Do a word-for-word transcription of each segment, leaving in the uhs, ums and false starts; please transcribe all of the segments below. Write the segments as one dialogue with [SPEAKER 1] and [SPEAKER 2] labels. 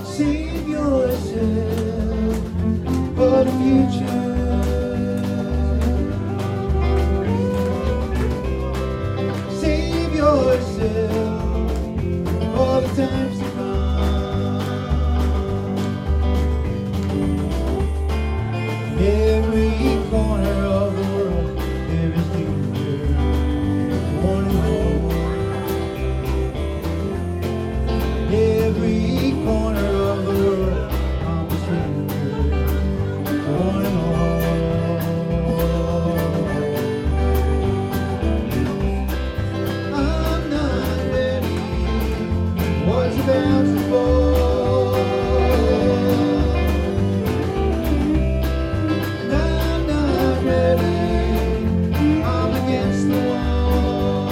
[SPEAKER 1] Save yourself for the future. Save yourself for the times to come. Every corner of the world there is danger, one and all. Every corner of the world I'm a stranger, one and all. I'm not ready, what's about to fall. I'm not ready, I'm against the wall.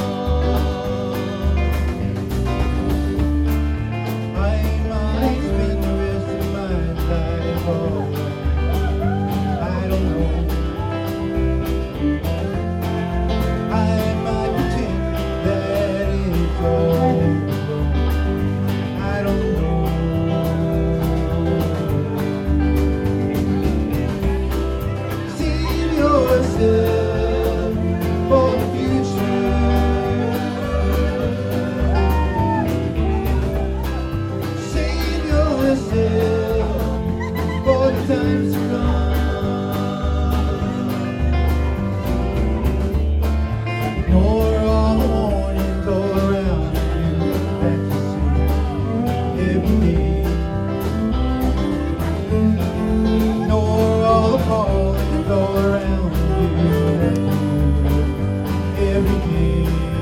[SPEAKER 1] I might spend the rest of my life all I don't know. I might pretend that it's all wrong. I don't know. Save yourself for the future. Save yourself for the times to come. Nor all the warnings all around you that you see every day. Nor all the callings all around you that you hear every day.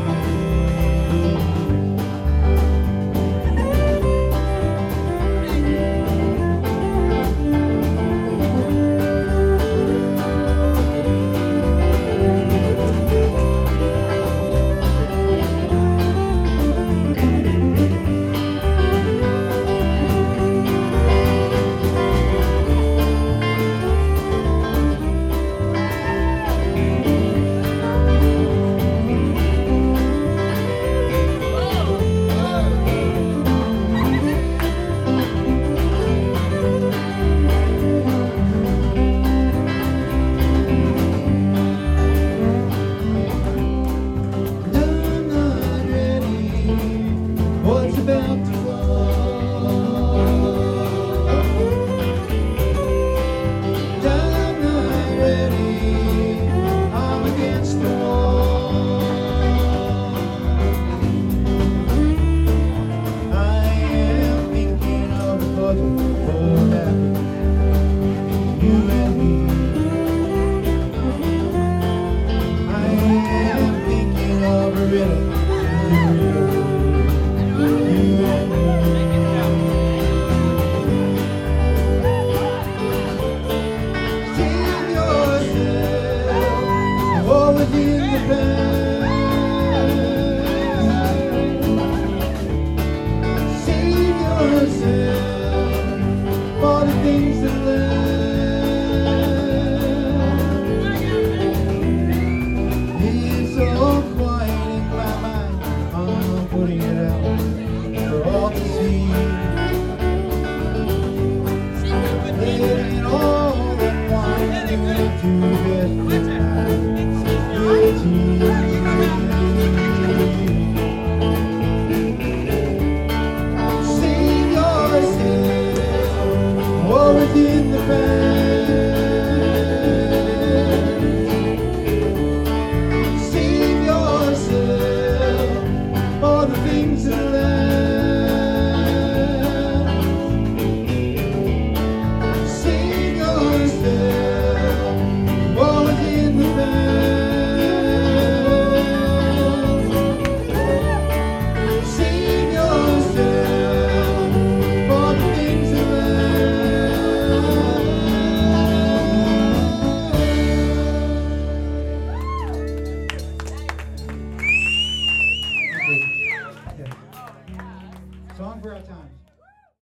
[SPEAKER 1] I'm not ready, what's about to fall. I'm not ready, I'm against the wall. I am thinking of a puzzle for happy, you and me. I am thinking of a riddle, you and me. Save yourself for within the past. Save yourself for the things that last. It's so quiet in my mind, I'm putting it out for all to see. Letting all that wine into bed guilty. Save yourself, or within the past.